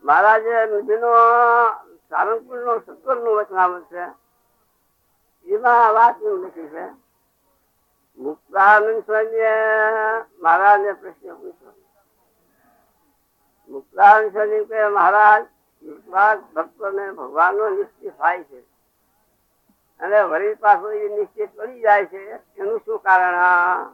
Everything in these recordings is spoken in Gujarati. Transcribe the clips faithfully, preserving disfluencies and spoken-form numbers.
મહારાજે જેનો સારંગપુર નો સત્તર નું વચનામૃત છે એમાં વાત એવું લખી છે. મુક્તાનંદ સ્વામીએ મહારાજ ને પ્રશ્ન પૂછ્યો. મુક્તાનંદ સ્વામી કે મહારાજ ભક્તો ને ભગવાન નો નિશ્ચય થાય છે અને વળી પાછો એ નિશ્ચય પડી જાય છે, એનું શું કારણ?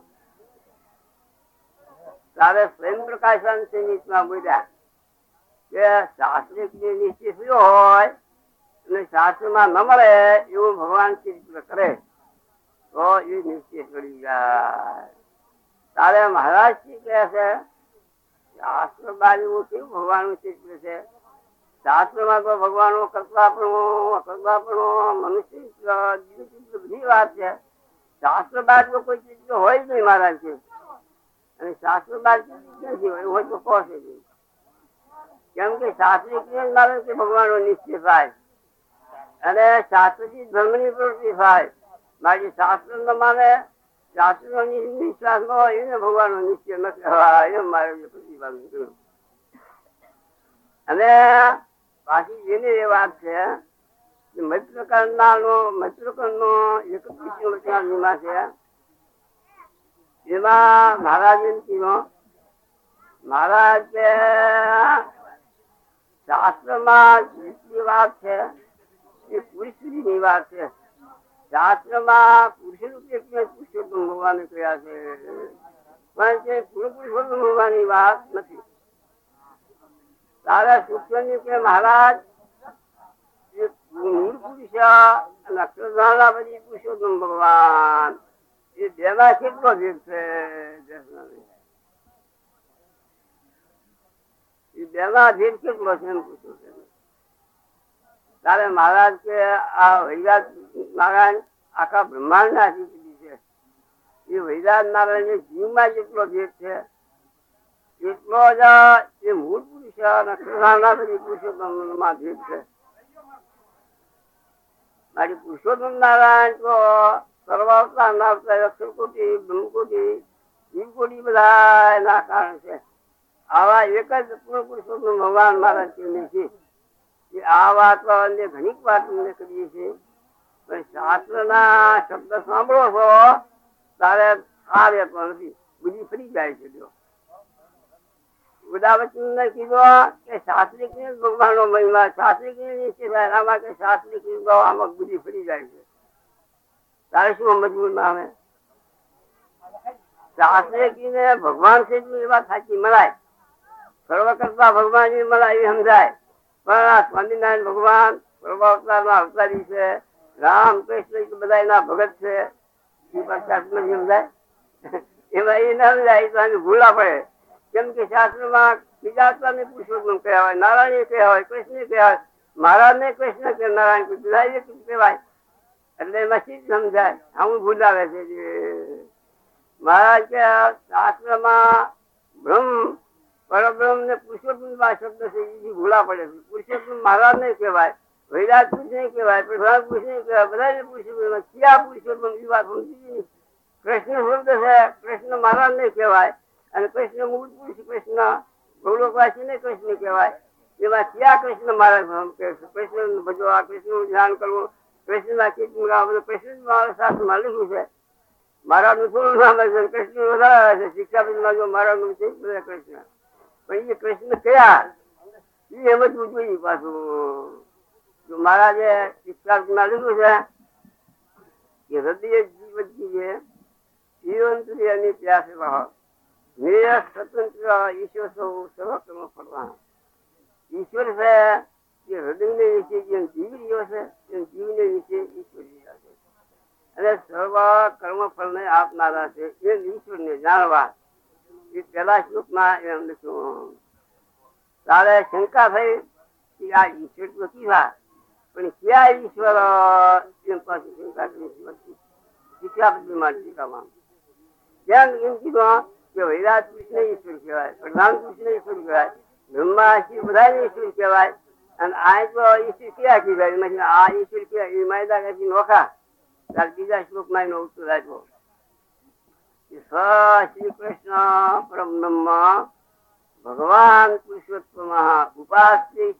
તારે સ્વયં પ્રકાશન બોલ્યા કે શાસ્ત્રિક ની નિશ્ચય થયો હોય અને શાસ્ત્ર માં ન મળે એવું ભગવાન ચિંતન કરે તો એ નિશ્ચય પડી જાય. તારે મહારાજ શ્રી કહે છે શાસ્ત્ર બાજુ કેવું ભગવાન નું ચિત્ર છે. શાસ્ત્ર માં તો ભગવાન કરતા પણ કરતા પણ મનુષ્ય બધી વાત છે. શાસ્ત્ર બાદ કોઈ ચિત્ર હોય જ નહીં મહારાજ છે. અને શાસ્ત્ર બાદ નથી હોય હોય તો કહો છે. કેમ કે શાસ્ત્રી મારે કે ભગવાન નો નિશ્ચય થાય અને શાસ્ત્ર થી ધર્મ ની પ્રવૃત્તિ થાય. બાકી શાસ્ત્ર ન માને શાસ્ત્ર નો વિશ્વાસ ન હોય એને ભગવાન નો નિશ્ચય ન કહેવાય. એમ મારે પ્રતિપાદન કર્યું. અને પાછી એની એ વાત છે મૈત્રકર્ણ નો મૈત્રકર્ણ નો એકત્રીસ નિમા છે. એમાં મહારાજ એમ કીધું મહારાજ કે શાસ્ત્ર માં જેટલી વાત છે એ પુરુષ ની વાત છે. શાસ્ત્ર માં પુરુષ રૂપે પુરુષોત્તમ ભગવાન કહ્યા છે પણ તે પુરુષોત્તમ ભગવાન ની વાત નથી. તારા સૂક્ષ્મ કે મહારાજ મૂળ પુરુષ અક્ષરધારા પછી પુરુષોત્તમ ભગવાન એ બેમાં કેટલો ભેદ છે? એ બેમાં ભેદ કેટલો છે એમ પૂછ્યું છે. તારે મહારાજ કે આ વૈરાજ નારાયણ આખા બ્રહ્માંડ ના અધિપતિ છે. એ વૈરાજ નારાયણ જીવમાં જેટલો ભેદ છે એટલો જ એ મૂળ પુરુષ અક્ષરધારા પછી પુરુષોત્તમ માં ભેદ છે. બાકી પુરુષોત્તમ નારાયણ તો સર્વાવતાર ના અક્ષર કોટી બ્રહ્મકોટી જીવકોટી બધા ના કારણ છે. આવા એક જ પૂર્ણ પુરુષોત્તમ ભગવાન મહારાજ છે. આ વાત ઘણી વાત અમને કરીએ છીએ પણ શાસ્ત્ર ના શબ્દ સાંભળો છો તારે આ રહેતો નથી, બુદ્ધિ ફરી જાય છે. ઉદાવચન ને કીધું કે શાસ્ત્રિક ભગવાન નો મહિમા શાસ્ત્રિક આમાં કે શાસ્ત્રિક આમાં બુદ્ધિ ફરી જાય છે. તારે શું મજબૂર ના આવે? શાસ્ત્રિક ને ભગવાન છે એ વાત સાચી મળાય, સર્વ કરતા ભગવાન ની મળાય એ સમજાય. પણ આ સ્વામિનારાયણ ભગવાન સર્વાવતાર ના અવતારી છે, રામ કૃષ્ણ બધા ના ભગત છે એ સમજાય એમાં એ ના સમજાય તો ભૂલા પડે. કેમ કે શાસ્ત્ર માં બીજા અવતાર ને પુરુષોત્તમ કહેવાય, નારાયણ કહેવાય, કૃષ્ણ કહેવાય, મહારાજ ને કૃષ્ણ કે નારાયણ કહેવાય. એટલે એમાં શી સમજાય? આવું ભૂલાવે છે. મહારાજ કે શાસ્ત્ર માં બ્રહ્મ પરબ્રહ્મ ને પુરુષોત્તમ શબ્દ છે એ ભૂલા પડે છે. પુરુષોત્તમ મહારાજ ને કહેવાય, વૈરાજ પુરુષ ને કહેવાય, પ્રધાન પુરુષ ને કહેવાય, બધા પુરુષોત્તમ ક્યાં પુરુષોત્તમ એ વાત સમજી. કૃષ્ણ શબ્દ છે કૃષ્ણ મહારાજ ને કહેવાય અને કૃષ્ણ મૂળ પુરુષ કૃષ્ણ ગૌરવવાસી ને કૃષ્ણ કહેવાય. એમાં ક્યાં કૃષ્ણ મહારાજ કૃષ્ણ ભજવા, કૃષ્ણ નું ધ્યાન કરવું, કૃષ્ણ ના કીર્તન ગાવા, કૃષ્ણ શાસ્ત્ર માં લખ્યું છે. મહારાજ નું થોડું નામ છે, કૃષ્ણ વધારે છે. શિક્ષાપતિ જો મહારાજ નું છે બધા કૃષ્ણ, પણ એ કૃષ્ણ કયા એ સમજવું જોઈએ. પાછું જો મહારાજે શિક્ષાપતિ માં લખ્યું છે કે હૃદય જીવન છે જીવંતરી અને પ્યાસ નિરસ સ્વતંત્ર ઈશ્વર સૌ સર્વકર્મ ફળવા. ઈશ્વર છે એ હૃદય ને વિશે જેમ જીવી રહ્યો છે એમ જીવને વિશે ઈશ્વર રહ્યા છે અને સર્વ કર્મ ફળ ને આપનારા છે એ ઈશ્વર ને જાણવા. એ પેલા શ્લોક માં એમ લખ્યું. તારે શંકા થઈ કે આ ઈશ્વર તો કીધા પણ ક્યાં ઈશ્વર એમ પાછી શંકા કરી. શિક્ષાપતિ માં ટીકામાં કેમ એમ કીધું કે વૈરાજ કૃષ્ણ ઈશ્વર કહેવાય, પ્રધાન કૃષ્ણ ઈશ્વર કહેવાય, બ્રહ્મા શિવ બધા ઈશ્વર કહેવાય અને આ તો ઈશ્વર ક્યાં કહેવાય? આ ઈશ્વર કહેવાય એ માયદા કઈ નોખા. ત્યારે બીજા શ્લોક માં એનો ઉત્તર આપ્યો શ્રી કૃષ્ણ પરમ બ્રહ્મ ભગવાન પુરુષોત્તમ ઉપાસ્ય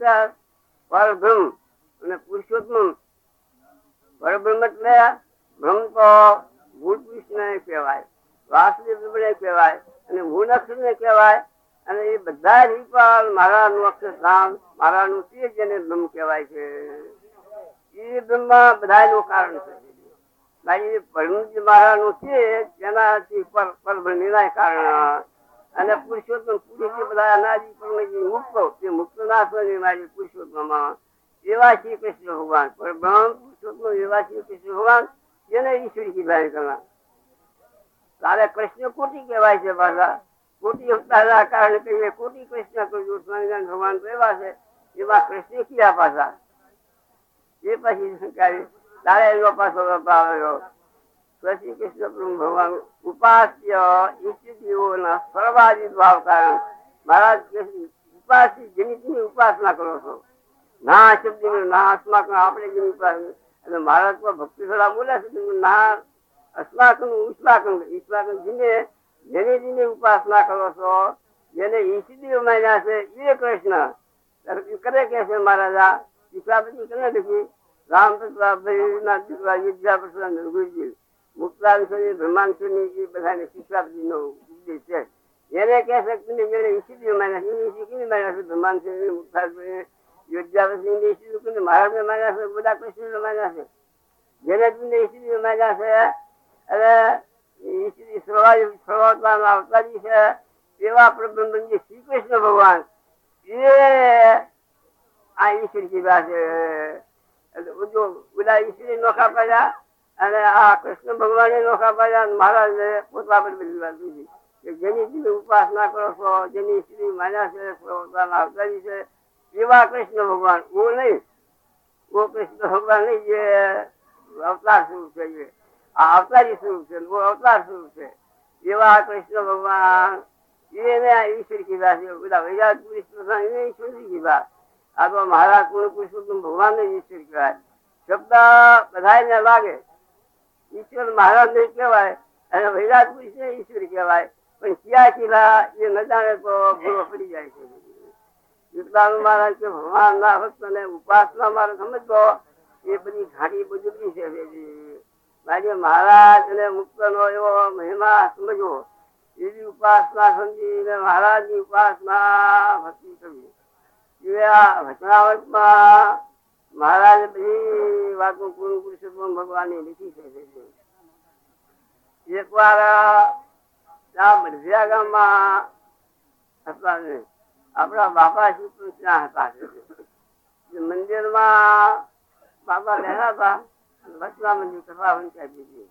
પરબ્રહ્મ અને પુરુષોત્તમ. પરબ્રહ્મ એટલે બ્રહ્મ તો મૂળ પુરુષ ને કહેવાય, વાસુદેવ ને કહેવાય અને મૂળ અક્ષર ને કહેવાય. અને એ બધા જ મારા નું અક્ષરધામ, મારા નું તેજ જેને બ્રહ્મ કહેવાય છે. એ બ્રહ્મ બધા નું કારણ છે. મારા નું તેજ તેનાથી પરબ્રહ્મ ના કારણ. અને પુરુષોત્તમ પુરુષ બધા અનાદિ મુક્તો એ મુક્ત ના સ્વની મારી પુરુષોત્તમ એવા શ્રી કૃષ્ણ ભગવાન પરબ્રહ્મ પુરુષોત્તમ એવા શ્રી કૃષ્ણ ભગવાન એને ઈશ્વરી કીધા કરવા. તારે કૃષ્ણ કોટી કહેવાય છે. પાછા કોટી અવતાર કારણે કહીએ કોટી કૃષ્ણ કહ્યું. સ્વામિનારાયણ ભગવાન તો એવા છે, એવા કૃષ્ણ કીધા પાછા. એ પછી તારે એનો પાછો આવ્યો શ્રી કૃષ્ણ ભગવાન ઉપાસ્ય ઈષ્ટદેવોના સર્વાધિક ભાવ કારણ. મહારાજ ઉપાસી જેની ઉપાસના કરો છો, ના શબ્દ ના અસ્માક આપણે જેની ઉપાસના. અને મહારાજ તો ભક્તિ થોડા બોલે છે ના અસ્માક ઉસ્માકન ઈશ્વાકન જેને જેને જેની ઉપાસના કરો છો, જેને ઈષ્ટદેવ માન્યા છે એ કૃષ્ણ કરે કે છે. મહારાજા શિક્ષાપતિ કરે લખી રામપ્રતાપભાઈ ના દીકરા વિદ્યાપ્રસાદ ગુરુજી મુક્તાંશની બ્રહ્માંશની એ બધાને શિક્ષાપતિ નો ઉપદેશ છે. એને કહે છે જેને ઈષ્ટદેવ માન્યા છે માન્યા છે બ્રહ્માંશની મુક્તાંશની વિદ્યાપ્રસાદ ઈષ્ટદેવ મહારાજ ને માન્યા છે, બધા કૃષ્ણ માન્યા છે. જેને જેને ઈષ્ટદેવ માન્યા છે અને અવતારી છે એવા પ્રબ્રહ્મ શ્રી કૃષ્ણ ભગવાન એ આ ઈશ્વર કીધા છે. બધા ઈશ્વરી નોખા પાડ્યા અને આ કૃષ્ણ ભગવાને નોખા પાડ્યા. મહારાજ ને પોતા પર બધી વાત દીધી કે જેની જેની ઉપાસના કરો છો, જેની ઈશ્વરી માન્યા છે અવતારી છે એવા કૃષ્ણ ભગવાન. ઓ નહીં ઓ કૃષ્ણ ભગવાન નહીં જે અવતાર સ્વરૂપ છે, આ અવતારી સ્વરૂપ છે, અવતાર સ્વરૂપ છે એવા કૃષ્ણ ભગવાન એને ઈશ્વર કીધા છે. બધા વૈરાજ પુરુષ એને ઈશ્વરી કીધા. આ તો મહારાજ પુરુષોત્તમ ભગવાન ને ઈશ્વર કહેવાય. શબ્દ બધા લાગે ઈશ્વર મહારાજ ને કહેવાય અને વૈરાજ પુરુષ ને ઈશ્વર કહેવાય. પણ ક્યાં કીધા એ ન જાણે તો ભૂલો પડી જાય છે. વિકલાંગ મહારાજ કે ભગવાન ના ભક્ત ને ઉપાસના મારે સમજતો એ બધી ઘાટી બુજુર્ગી છે. મારી મહારાજ અને મુક્ત નો એવો મહિમા સમજવો, એવી ઉપાસના સમજી મહારાજ ની ઉપાસના ભક્તિ કરવી. વચનાવટમાં મહારાજ બધી વાતો પૂર્ણ પુરુષોત્તમ ભગવાન ની લીધી છે. એક વાર બઢિયા ગામમાં હતા ને આપણા બાપા શ્રી ત્યાં હતા. મંદિર માં બાપા બેઠા હતા. વચના મંદિર કથા વંચાઈ દીધી.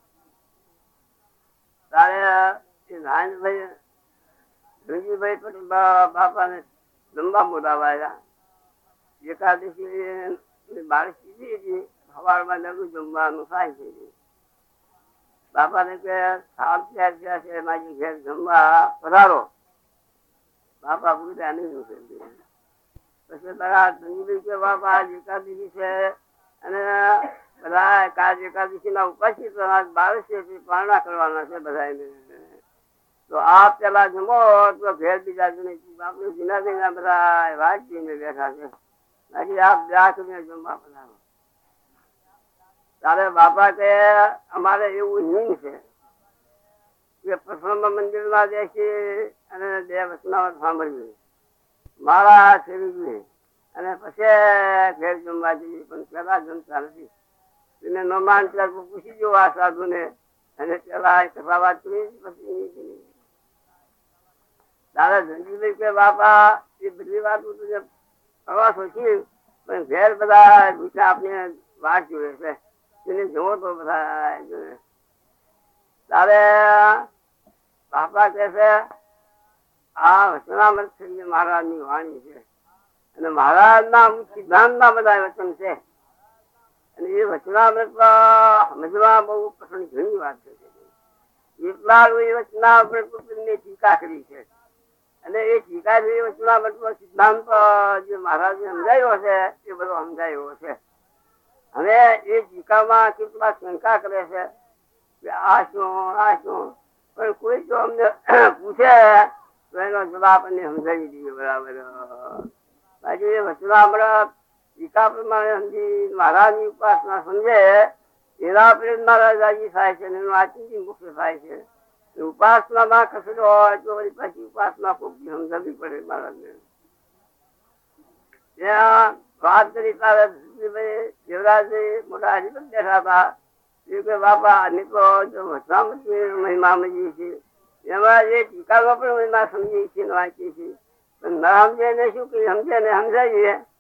તારે નાનભાઈ રંજીભાઈ પટેલ બાપા ને લંબા મોઢા વાળ્યા. એકાદશી બાળક સીધી હતી. સવારમાં લઘુ જમવાનું થાય છે. બાપા ને કે સાત ચાર થયા છે મારી ઘેર જમવા પધારો. બાપા પૂછ્યા નહીં. પછી તારા રંજીભાઈ કે બાપા એકાદશી છે અને બધા કાજ એકાદશી ના ઉપાસી બાવીસ પારણા કરવાના છે બધા. તો આપ પેલા જમો તો ઘેર બીજા આપણે જુના જુના બધા વાત જોઈને બેઠા છે. બાકી આપ બ્યાસ જમવા પધારો. તારે બાપા કે અમારે એવું હિંગ છે કે પ્રથમ મંદિર માં બેસી અને બે વચનાવટ સાંભળવી, મારા શરીર અને પછી ઘેર જમવા જઈએ. પણ પેલા જમતા નથી. એને ન માન ત્યાર પૂછી જો આ સાધુ ને અને પેલા કથા વાત કરી પછી દાદા ધનજીભાઈ કે બાપા એ બધી વાતો પ્રવાસ હોય પણ ઘેર બધા બીજા આપણે વાત જોયે છે એને જોવો તો બધા જોયે. તારે બાપા કે છે આ વચનામૃત મહારાજ ની વાણી છે અને મહારાજ ના સિદ્ધાંત ના બધા વચન છે. અને એ વચનામૃત સમજવા બહુ પસંદ ઘણી વાત છે. એટલા એ વચનામૃત ની ટીકા કરી છે અને એ ટીકા વચનામૃત નો સિદ્ધાંત જે મહારાજ ને સમજાયો છે એ બધો સમજાયો છે. હવે એ ટીકામાં કેટલા શંકા કરે છે કે આ શું આ શું, પણ કોઈ જો અમને પૂછે તો એનો જવાબ અમને સમજાવી દઈએ બરાબર. બાકી એ વચનામૃત ટીકા પ્રમાણે સમજી મહારાજની ઉપાસના સમજે એના પ્રેમ મહારાજ રાજી થાય છે, એનું આચિંતી મુખ્ય થાય છે. ઉપાસનામાં કસરો હોય તો વળી પછી ઉપાસના ખૂબ સમજવી પડે મહારાજને. ત્યાં વાત કરી તારે દેવરાજે મોટા હરિભક્ત બેઠા હતા કે બાપા આની તો મહિમા સમજીએ છીએ, એમાં એ ટીકામાં પણ મહિમા સમજીએ છીએ, વાંચીએ છીએ. પણ ન સમજે ને શું કઈ સમજે ને સમજાવીએ